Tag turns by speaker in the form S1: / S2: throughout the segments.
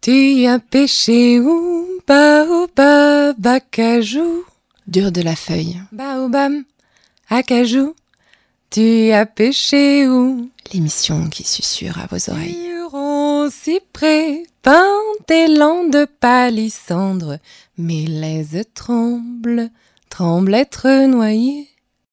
S1: Tu as pêché où? Baobab, acajou.
S2: Dur de la feuille.
S1: Baobab, acajou. Tu as pêché où?
S2: L'émission qui susurre à vos oreilles.
S1: Huron, cyprès, pin, élan de palissandre. Mes laises tremblent, tremblent être noyées.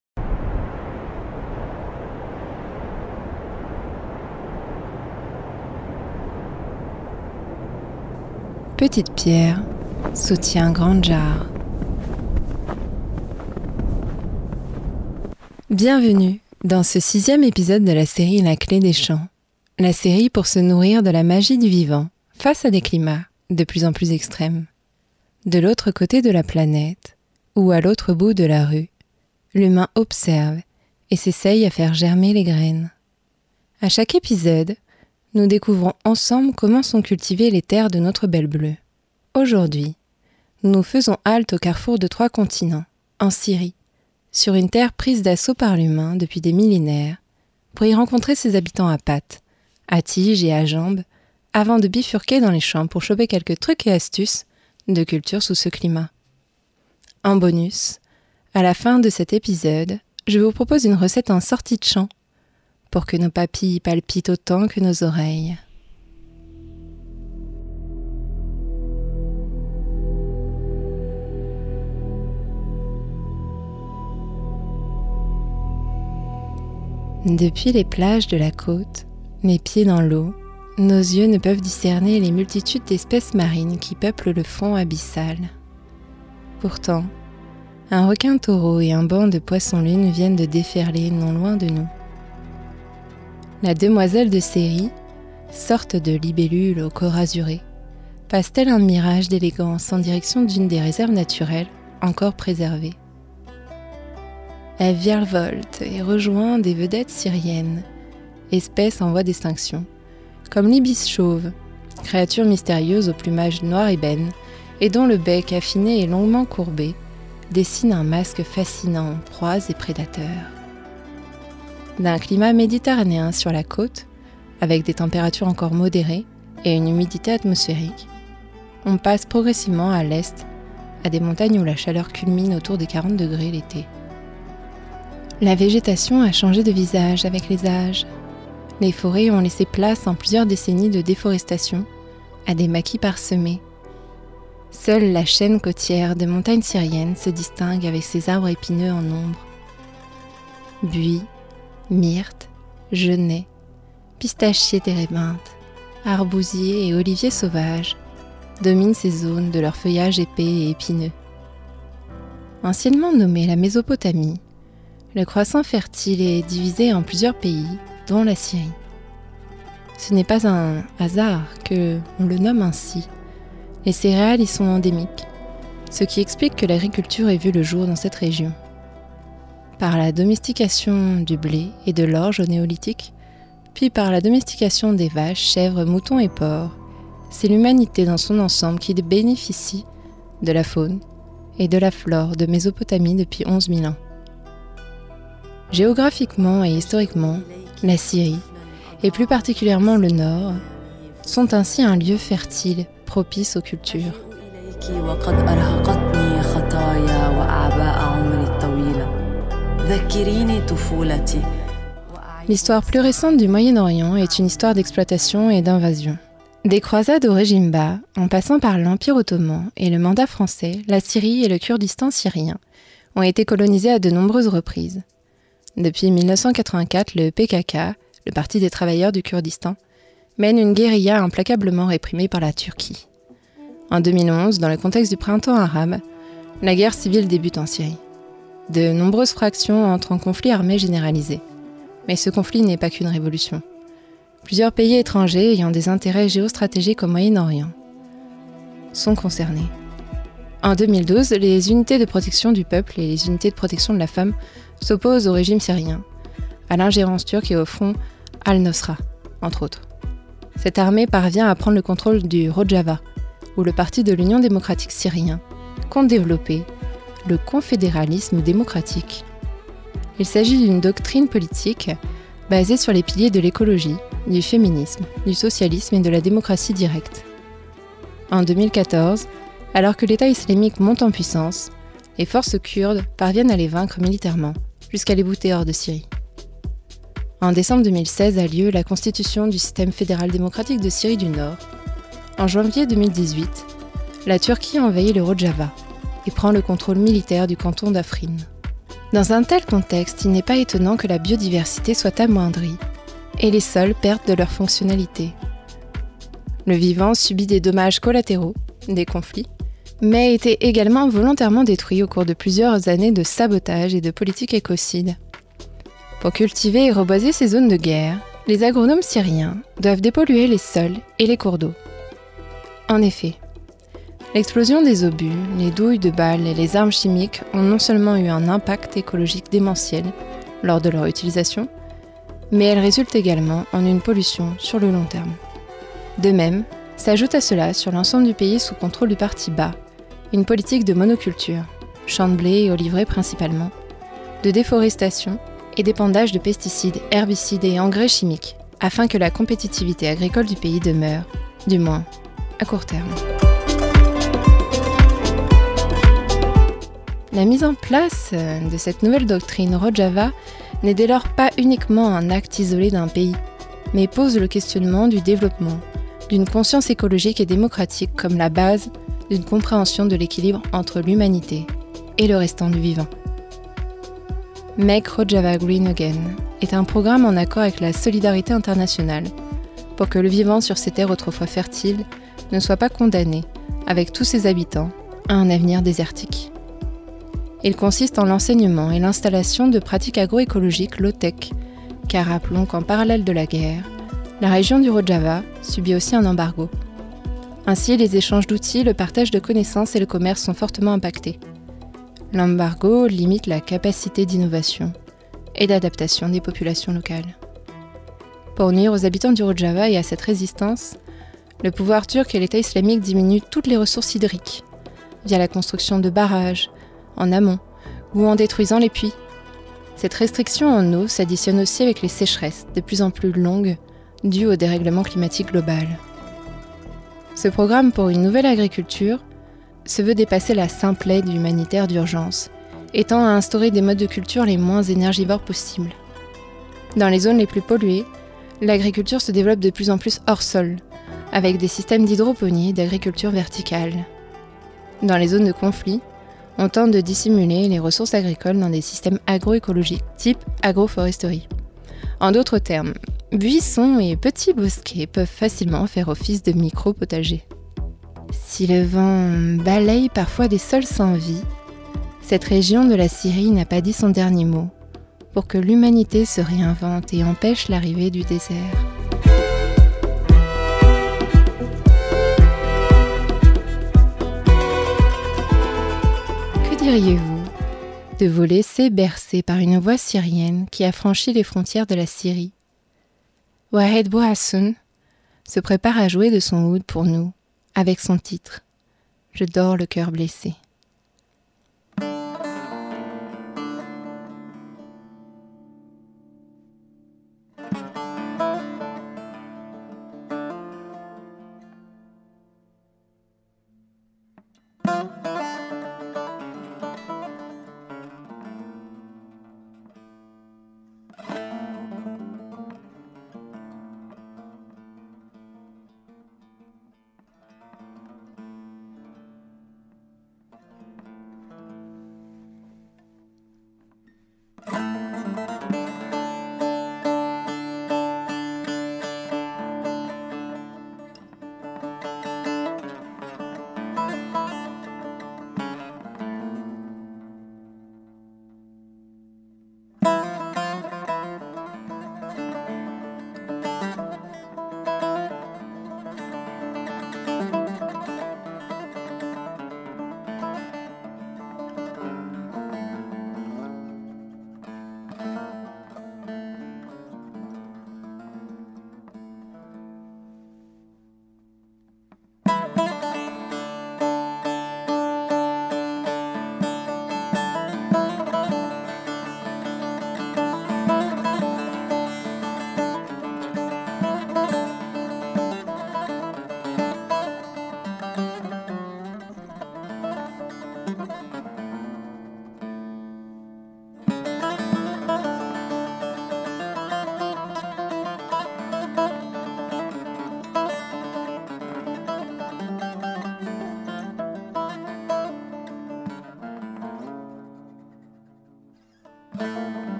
S2: Petite pierre soutient grande jarre. Bienvenue dans ce 6e épisode de la série La Clé des Champs. La série pour se nourrir de la magie du vivant face à des climats de plus en plus extrêmes. De l'autre côté de la planète, ou à l'autre bout de la rue, l'humain observe et s'essaye à faire germer les graines. À chaque épisode, nous découvrons ensemble comment sont cultivées les terres de notre belle bleue. Aujourd'hui, nous faisons halte au carrefour de 3 continents, en Syrie, sur une terre prise d'assaut par l'humain depuis des millénaires, pour y rencontrer ses habitants à pattes, à tiges et à jambes, avant de bifurquer dans les champs pour choper quelques trucs et astuces de culture sous ce climat. En bonus, à la fin de cet épisode, je vous propose une recette en sortie de champ, pour que nos papilles palpitent autant que nos oreilles. Depuis les plages de la côte, les pieds dans l'eau, nos yeux ne peuvent discerner les multitudes d'espèces marines qui peuplent le fond abyssal. Pourtant, un requin-taureau et un banc de poissons-lunes viennent de déferler non loin de nous. La demoiselle de série, sorte de libellule au corps azuré, passe telle un mirage d'élégance en direction d'une des réserves naturelles encore préservées. Elle virevolte et rejoint des vedettes syriennes, espèces en voie d'extinction, comme l'ibis chauve, créature mystérieuse au plumage noir ébène et dont le bec affiné et longuement courbé dessine un masque fascinant en proies et prédateurs. D'un climat méditerranéen sur la côte, avec des températures encore modérées et une humidité atmosphérique, on passe progressivement à l'est, à des montagnes où la chaleur culmine autour des 40 degrés l'été. La végétation a changé de visage avec les âges. Les forêts ont laissé place en plusieurs décennies de déforestation à des maquis parsemés. Seule la chaîne côtière des montagnes syriennes se distingue avec ses arbres épineux en ombre. Buis, myrtes, genêts, pistachiers térébinthes, arbousiers et oliviers sauvages dominent ces zones de leur feuillage épais et épineux. Anciennement nommée la Mésopotamie, le croissant fertile est divisé en plusieurs pays, dont la Syrie. Ce n'est pas un hasard que on le nomme ainsi. Les céréales y sont endémiques, ce qui explique que l'agriculture ait vu le jour dans cette région. Par la domestication du blé et de l'orge au néolithique, puis par la domestication des vaches, chèvres, moutons et porcs, c'est l'humanité dans son ensemble qui bénéficie de la faune et de la flore de Mésopotamie depuis 11 000 ans. Géographiquement et historiquement, la Syrie, et plus particulièrement le Nord, sont ainsi un lieu fertile, propice aux cultures. L'histoire plus récente du Moyen-Orient est une histoire d'exploitation et d'invasion. Des croisades au régime bas, en passant par l'Empire ottoman et le mandat français, la Syrie et le Kurdistan syrien ont été colonisés à de nombreuses reprises. Depuis 1984, le PKK, le Parti des travailleurs du Kurdistan, mène une guérilla implacablement réprimée par la Turquie. En 2011, dans le contexte du printemps arabe, la guerre civile débute en Syrie. De nombreuses fractions entrent en conflit armé généralisé. Mais ce conflit n'est pas qu'une révolution. Plusieurs pays étrangers ayant des intérêts géostratégiques au Moyen-Orient sont concernés. En 2012, les unités de protection du peuple et les unités de protection de la femme s'opposent au régime syrien, à l'ingérence turque et au front Al-Nosra, entre autres. Cette armée parvient à prendre le contrôle du Rojava, où le parti de l'Union démocratique syrien compte développer le confédéralisme démocratique. Il s'agit d'une doctrine politique basée sur les piliers de l'écologie, du féminisme, du socialisme et de la démocratie directe. En 2014, alors que l'État islamique monte en puissance, les forces kurdes parviennent à les vaincre militairement, jusqu'à les bouter hors de Syrie. En décembre 2016 a lieu la constitution du système fédéral démocratique de Syrie du Nord. En janvier 2018, la Turquie envahit le Rojava et prend le contrôle militaire du canton d'Afrin. Dans un tel contexte, il n'est pas étonnant que la biodiversité soit amoindrie et les sols perdent de leur fonctionnalité. Le vivant subit des dommages collatéraux, des conflits, mais a été également volontairement détruit au cours de plusieurs années de sabotage et de politique écocide. Pour cultiver et reboiser ces zones de guerre, les agronomes syriens doivent dépolluer les sols et les cours d'eau. En effet, l'explosion des obus, les douilles de balles et les armes chimiques ont non seulement eu un impact écologique démentiel lors de leur utilisation, mais elles résultent également en une pollution sur le long terme. De même, s'ajoute à cela, sur l'ensemble du pays sous contrôle du parti bas, une politique de monoculture, champs de blé et oliveraies principalement, de déforestation et d'épandage de pesticides, herbicides et engrais chimiques, afin que la compétitivité agricole du pays demeure, du moins, à court terme. La mise en place de cette nouvelle doctrine Rojava n'est dès lors pas uniquement un acte isolé d'un pays, mais pose le questionnement du développement, d'une conscience écologique et démocratique comme la base d'une compréhension de l'équilibre entre l'humanité et le restant du vivant. Make Rojava Green Again est un programme en accord avec la solidarité internationale pour que le vivant sur ces terres autrefois fertiles ne soit pas condamné, avec tous ses habitants, à un avenir désertique. Il consiste en l'enseignement et l'installation de pratiques agroécologiques low-tech, car rappelons qu'en parallèle de la guerre, la région du Rojava subit aussi un embargo. Ainsi, les échanges d'outils, le partage de connaissances et le commerce sont fortement impactés. L'embargo limite la capacité d'innovation et d'adaptation des populations locales. Pour nuire aux habitants du Rojava et à cette résistance, le pouvoir turc et l'État islamique diminuent toutes les ressources hydriques, via la construction de barrages, en amont, ou en détruisant les puits. Cette restriction en eau s'additionne aussi avec les sécheresses, de plus en plus longues, dues au dérèglement climatique global. Ce programme pour une nouvelle agriculture se veut dépasser la simple aide humanitaire d'urgence et tend à instaurer des modes de culture les moins énergivores possibles. Dans les zones les plus polluées, l'agriculture se développe de plus en plus hors sol, avec des systèmes d'hydroponie et d'agriculture verticale. Dans les zones de conflit, on tente de dissimuler les ressources agricoles dans des systèmes agroécologiques, type agroforesterie. En d'autres termes, buissons et petits bosquets peuvent facilement faire office de micro-potagers. Si le vent balaye parfois des sols sans vie, cette région de la Syrie n'a pas dit son dernier mot pour que l'humanité se réinvente et empêche l'arrivée du désert. Que diriez-vous de vous laisser bercer par une voix syrienne qui a franchi les frontières de la Syrie? Wahed Bouhassoun se prépare à jouer de son oud pour nous, avec son titre « Je dors le cœur blessé ».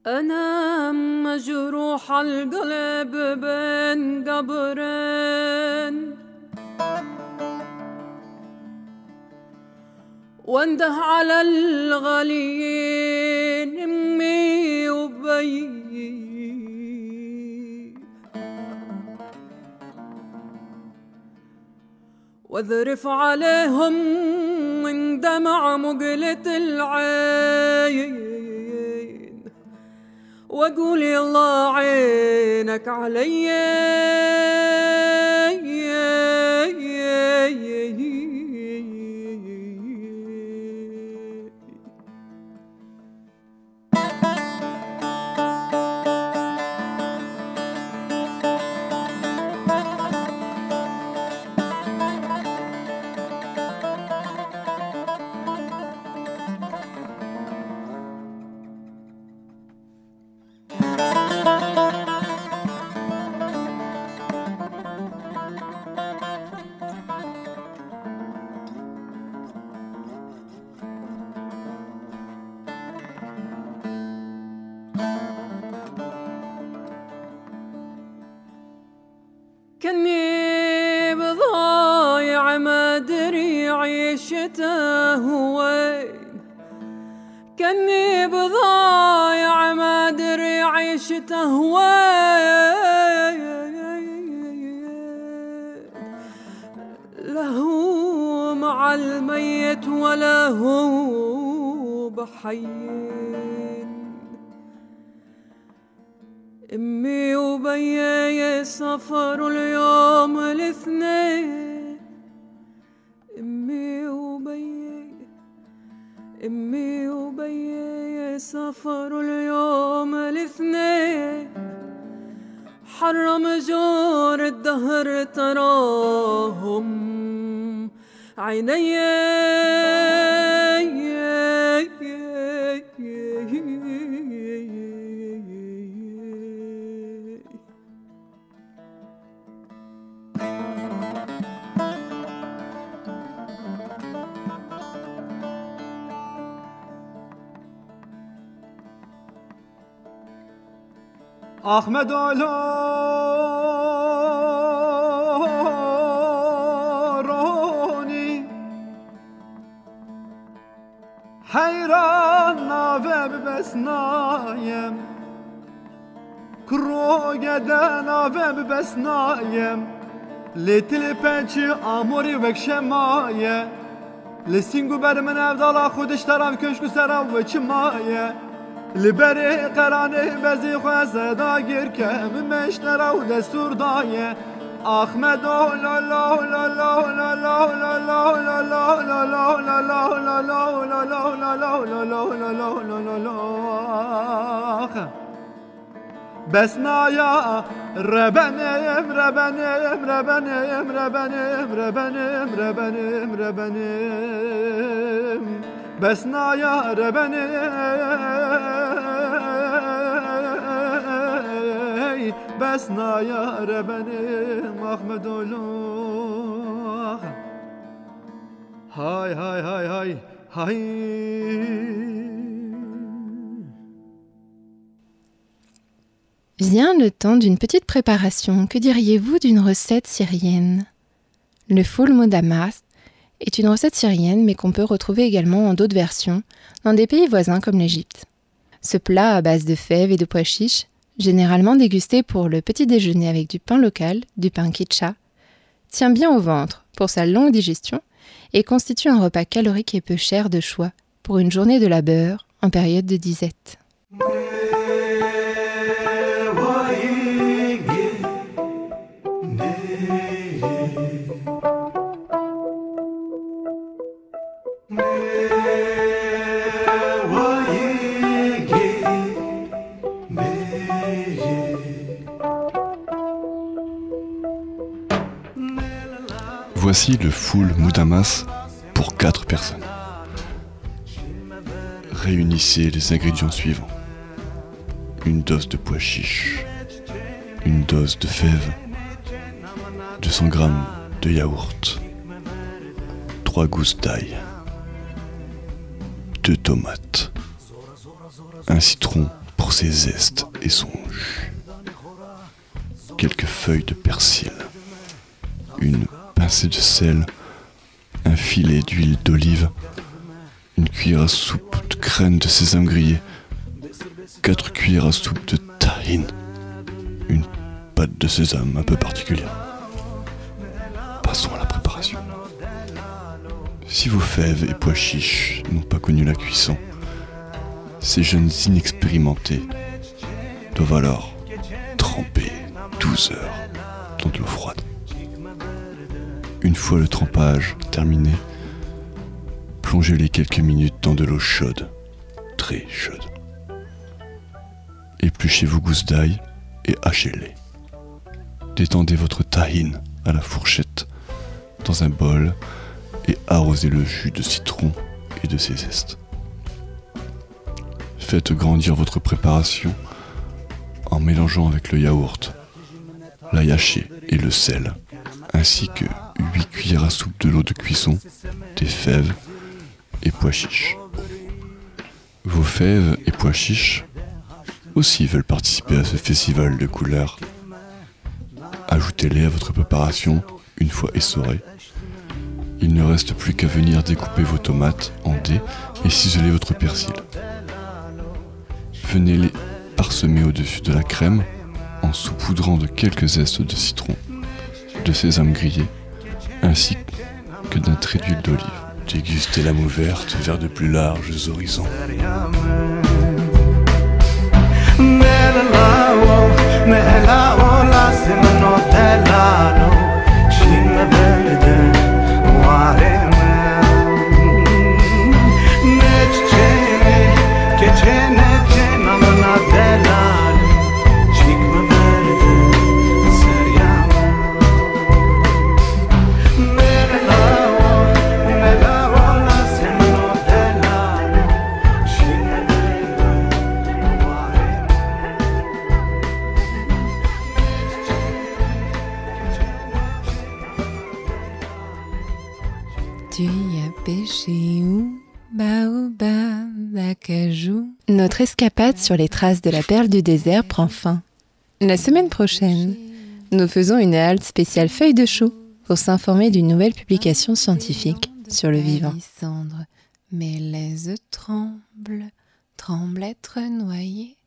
S3: أنا مجروح القلب بين قبرين وانده على الغاليين أمي وبي واذرف عليهم من دمع مقلة العين واقول يلا عينك علي كني بضايع ما ادري عيشته وين كني بضايع ما ادري عيشته وين لا هو مع الميت ولا هو بحيين أمي وبيي سافروا اليوم الاثنين أمي وبيي سافروا اليوم الاثنين حرم جور الدهر تراهم عيني
S4: أحمد روني حيران نافب بسنايم كروجدا نافب بسنايم لتلبنشي أموري وكشماية لسينجو برمن أفضل خودش طرف كشكو سرم وچماية لبری قرانه بزی خواه صدا گیر که مشتره و دستور دایه احمد لا لا لا لا لا لا لا لا لا لا لا لا لا لا بسنايا ربنم ربنم ربنم ربنم ربنم ربنم ربنم بسنايا ربنم بسنايا ربنم أحمد الله هاي هاي هاي هاي هاي.
S2: Vient le temps d'une petite préparation. Que diriez-vous d'une recette syrienne ? Le foul mudamas est une recette syrienne mais qu'on peut retrouver également en d'autres versions dans des pays voisins comme l'Égypte. Ce plat à base de fèves et de pois chiches, généralement dégusté pour le petit déjeuner avec du pain local, du pain kitcha, tient bien au ventre pour sa longue digestion et constitue un repas calorique et peu cher de choix pour une journée de labeur en période de disette.
S5: Voici le foul mudamas pour 4 personnes. Réunissez les ingrédients suivants. Une dose de pois chiches, une dose de fèves, 200 g de yaourt, 3 gousses d'ail, 2 tomates, un citron pour ses zestes et son jus. Quelques feuilles de persil, une pincée de sel, un filet d'huile d'olive, une cuillère à soupe de graines de sésame grillées, 4 cuillères à soupe de tahine, une pâte de sésame un peu particulière. Passons à la préparation. Si vos fèves et pois chiches n'ont pas connu la cuisson, ces jeunes inexpérimentés doivent alors tremper 12 heures dans de l'eau froide. Une fois le trempage terminé, plongez-les quelques minutes dans de l'eau chaude, très chaude. Épluchez vos gousses d'ail et hachez-les. Détendez votre tahine à la fourchette dans un bol et arrosez le jus de citron et de ses zestes. Faites grandir votre préparation en mélangeant avec le yaourt, l'ail haché et le sel, ainsi que 8 cuillères à soupe de l'eau de cuisson, des fèves et pois chiches. Vos fèves et pois chiches aussi veulent participer à ce festival de couleurs. Ajoutez-les à votre préparation une fois essorés. Il ne reste plus qu'à venir découper vos tomates en dés et ciseler votre persil. Venez les parsemer au-dessus de la crème en saupoudrant de quelques zestes de citron, de sésame grillé, ainsi que d'un trait d'huile d'olive. Dégustez l'âme ouverte vers de plus larges horizons.
S1: Tu y as pêché où? Baobab, acajou.
S2: Notre escapade sur les traces de la perle du désert prend fin. La semaine prochaine, nous faisons une halte spéciale feuille de chou pour s'informer d'une nouvelle publication scientifique sur le vivant.
S1: Mes lèzes tremblent, tremblent être noyées.